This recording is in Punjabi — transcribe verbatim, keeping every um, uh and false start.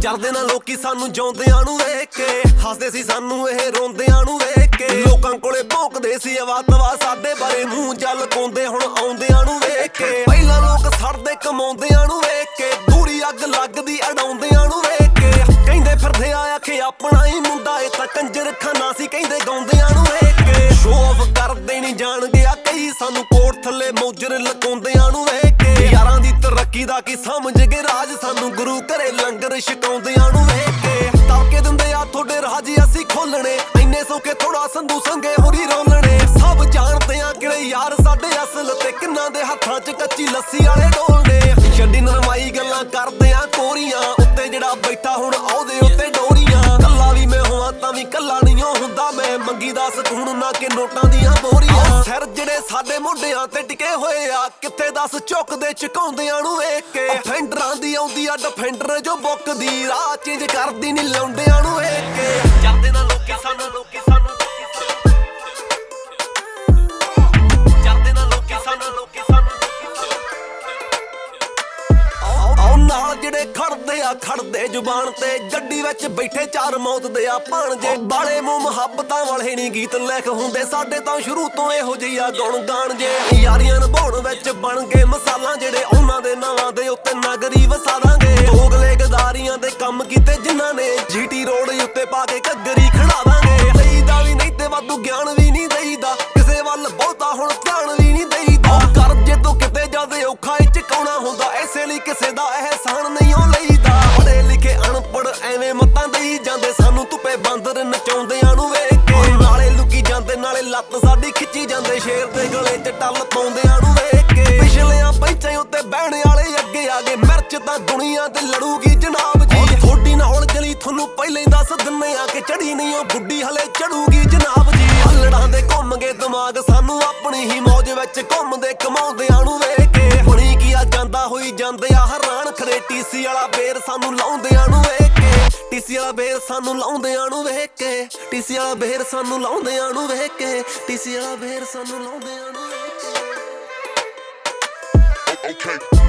ਜਰਦੇ ਨਾ ਲੋਕੀ ਸਾਨੂੰ ਜਿਉਂਦਿਆਂ ਨੂੰ ਵੇਖ ਕੇ, ਹੱਸਦੇ ਸੀ ਸਾਨੂੰ ਇਹ ਰੋਂਦਿਆਂ ਨੂੰ ਵੇਖ ਕੇ। ਲੋਕਾਂ ਕੋਲੇ ਭੌਂਕਦੇ ਸੀ ਅਵਾਤਵਾ ਸਾਡੇ ਬਾਰੇ, ਮੂੰਹ ਜਲ ਪਾਉਂਦੇ ਹੁਣ ਆਉਂਦਿਆਂ ਨੂੰ ਵੇਖ ਕੇ। ਪਹਿਲਾਂ ਲੋਕ ਸੜਦੇ ਕਮਾਉਂਦਿਆਂ ਨੂੰ ਵੇਖ ਕੇ, ਦੂਰੀ ਅੱਗ ਲੱਗਦੀ ਅਡਾਉਂਦਿਆਂ ਨੂੰ ਵੇਖ ਕੇ। ਕਹਿੰਦੇ ਫਿਰਦੇ ਆ ਆਖੇ ਆਪਣਾ ਹੀ ਮੁੰਡਾ, ਇਹ ਤਾਂ ਕੰਜਰ ਖਾਨਾ ਸੀ ਕਹਿੰਦੇ ਗਾਉਂਦਿਆਂ ਨੂੰ ਵੇਖ ਕੇ। ਸ਼ੋ ਆਫ ਕਰਦੇ ਨਹੀਂ ਜਾਣ ਗਿਆ ਕਈ, ਸਾਨੂੰ ਕੋਟ ਥੱਲੇ ਮੌਜਰ ਲਕਾਉਂਦਿਆਂ ਨੂੰ ਵੇਖ ਕੇ। ਯਾਰਾਂ ਦੀ ਤਰੱਕੀ ਦਾ ਕੀ ਸਮਝ ਗਏ ਰਾਜ, ਸਾਨੂੰ ਗੁਰੂ ਘਰੇ ਲੰਗਰ ਛਕਾਉਂਦਿਆਂ ਨੂੰ ਵੇਖ ਕੇ। ਤੜਕੇ ਦਿੰਦੇ ਆ ਤੁਹਾਡੇ ਰਾਜ ਅਸੀਂ ਖੋਲਣੇ, ਇੰਨੇ ਸੌਕੇ ਥੋੜਾ ਸੰਧੂ ਸੰਗੇ ਹੋਰੀ ਰੋਲਣੇ। ਸਭ ਜਾਣਦੇ ਆ ਕਿਹੜੇ ਯਾਰ ਸਾਡੇ ਅਸਲ, ਤੇ ਕਿੰਨਾਂ ਦੇ ਹੱਥਾਂ 'ਚ ਕੱਚੀ ਲੱਸੀ ਵਾਲੇ ਡੋਲਣੇ। ਛੱਡੀ ਨਰਮਾਈ ਗੱਲਾਂ ਕਰਦੇ ਆ ਕੋਰੀਆਂ, ਉੱਤੇ ਜਿਹੜਾ ਬੈਠਾ ਹੁਣ ਆਉਦੇ ਉੱਤੇ ਡੋਰੀਆਂ। ਕੱਲਾ ਵੀ ਮੈਂ ਹੋਵਾਂ ਤਾਂ ਵੀ ਕੱਲਾ ਨਹੀਂ ਹੁੰਦਾ ਮੈਂ, ਮੰਗੀ ਦਾ ਸਕੂਨ ਨਾ ਕਿ ਨੋਟਾਂ ਦੀਆਂ ਬੋਰੀਆਂ। ਸਿਰ ਜਿਹੜੇ ਸਾਡੇ ਮੋਢਿਆਂ ਤੇ ਟਿਕੇ ਹੋਏ ਆ, ਕਿੱਥੇ ਦੱਸ ਝੁਕਦੇ ਝੁਕਾਉਂਦਿਆਂ ਨੂੰ ਵੇਖ ਕੇ। ਫੈਂਡਰਾਂ ਦੀ ਆਉਂਦੀ ਆ ਡਿਫੈਂਡਰ ਜੋ ਬੁੱਕਦੀ, ਰਾਹ ਚੇਂਜ ਕਰਦੀ ਨਹੀਂ ਲਾਉਂਦਿਆਂ ਨੂੰ ਵੇਖ ਕੇ। ਜਰਦੇ ਨਾ ਲੋਕੀ ਸਾਨੂੰ ਲੋਕੀ ਸਾਨੂੰ ਜਰਦੇ ਨਾ ਲੋਕੀ ਸਾਨੂੰ ਲੋਕੀ ਸਾਨੂੰ ਆਉ ਨਾਲ ਜਿਹੜੇ ਖੜਦੇ ਆ ਖੜਦੇ ਜ਼ੁਬਾਨ ਤੇ, ਗੱਡੀ ਵਿੱਚ ਬੈਠੇ ਚਾਰ ਮੌਤ ਦੇ ਆ ਭਾਣਜੇ। ਬਾਲੇ ਮੂੰਹ ਮੁਹੱਬਤਾਂ ਵਾਲੇ ਨਹੀਂ ਗੀਤ ਲਿਖ ਹੁੰਦੇ ਸਾਡੇ ਤਾਂ ਸ਼ੁਰੂ ਤੋਂ ਇਹੋ ਜਿਹੀ ਆ ਗੁਣ ਗਾਣ ਜੇ। ਯਾਰੀਆਂ ਨਿਭਾਉਣ ਵਿੱਚ ਬਣ ਗਏ ਮਸਾਲਾ, ਜਿਹੜੇ ਉਹਨਾਂ ਦੇ ਨਾਵਾਂ ਦੇ ਉੱਤੇ ਨਗਰੀ ਵਸਾ ਦਾਂਗੇ। ਦੋਗਲੇ ਗਦਾਰੀਆਂ ਦੇ ਕੰਮ ਕੀਤੇ ਜਿਨ੍ਹਾਂ ਨੇ, ਜੀਟੀ ਰੋਡ ਉੱਤੇ ਪਾ ਕੇ ਘੱਗਰੀ ਖੜਾ ਦਾਂਗੇ। ਦਈਦਾ ਵੀ ਨਹੀਂ ਤੇ ਵਾਧੂ ਗਿਆਨ ਵੀ ਨਹੀਂ ਦਈਦਾ, ਕਿਸੇ ਵੱਲ ਬਹੁਤਾ ਹੁਣ ਧਿਆਨ ਵੀ ਨਹੀਂ ਦਈਦਾ। ਕਰਜ਼ੇ ਤੋਂ ਕਿਤੇ ਜ਼ਿਆਦਾ ਔਖਾ ਇਹ ਚੁਕਾਉਣਾ ਹੁੰਦਾ, ਇਸੇ ਲਈ ਕਿਸੇ ਦਾ ਅਹਿਸਾਨ ਨਹੀਂ ਉਹ ਲਈਦਾ। ਪੜ੍ਹੇ ਲਿਖੇ ਅਨਪੜ੍ਹ ਐਵੇਂ ਮੱਤਾਂ ਦੇਈ ਜਾਂਦੇ, ਸਾਨੂੰ ਧੁੱਪੇ ਬਾਂਦਰ ਨਚਾਉਂਦਿਆਂ ਨੂੰ ਵੇਖ ਕੇ। ਨਾਲੇ ਲੁਕੀ ਜਾਂਦੇ ਨਾਲੇ ਲੱਤ ਸਾਡੀ ਖਿੱਚੀ ਜਾਂਦੇ, ਸ਼ੇਰ ਦੇ ਗਲੇ 'ਚ ਟੱਲ ਪਾਉਂਦਿਆਂ ਨੂੰ ਵੇਖ ਕੇ। ਪਿਛਲਿਆਂ ਬੈਂਚਾਂ ਉੱਤੇ ਬਹਿਣ ਵਾਲੇ ਅੱਗੇ ਆ ਗਏ, ਮਿਰਚ ਤਾਂ ਦੁਨੀਆ ਤੇ ਲੜੂਗੀ ਜਨਾਬ ਜੀ। ਥੋੜੀ ਨਾਲ ਜਲੀ ਤੁਹਾਨੂੰ ਪਹਿਲਾਂ ਹੀ ਦੱਸ ਦਿੰਨੇ ਆ ਕਿ ਚੜੀ ਨਹੀਂ ਉਹ ਗੁੱਡੀ ਹਲੇ ਚੜੂਗੀ ਜਨਾਬ ਜੀ। ਹੱਲੜਾਂ ਦੇ ਘੁੰਮ ਗਏ ਦਿਮਾਗ ਸਾਨੂੰ, ਆਪਣੀ ਹੀ ਮੌਜ ਵਿੱਚ ਘੁੰਮਦੇ ਕਮਾਉਂਦਿਆਂ ਨੂੰ ਵੇਖ ਕੇ। ਬਣੀ ਕੀ ਆ ਜਾਂਦਾ ਹੋਈ ਜਾਂਦੇ ਆ ਹੈਰਾਨ, ਖੜੇ ਟੀਸੀ ਵਾਲਾ ਬੇਰ ਸਾਨੂੰ ਲਾਉਂਦਿਆਂ ਨੂੰ ਵੇਖ ਕੇ। ਟੀਸੀ ਵਾਲਾ ਬੇਰ ਸਾਨੂੰ ਲਾਉਂਦਿਆਂ ਨੂੰ ਵੇਖ ਕੇ, ਟੀਸੀ ਵਾਲਾ ਬੇਰ ਸਾਨੂੰ ਲਾਉਂਦਿਆਂ ਨੂੰ ਵੇਖ ਕੇ, ਟੀਸੀ ਵਾਲਾ ਬੇਰ ਸਾਨੂੰ ਲਾਉਂਦਿਆਂ ਨੂੰ ਵੇਖ ਕੇ। Okay.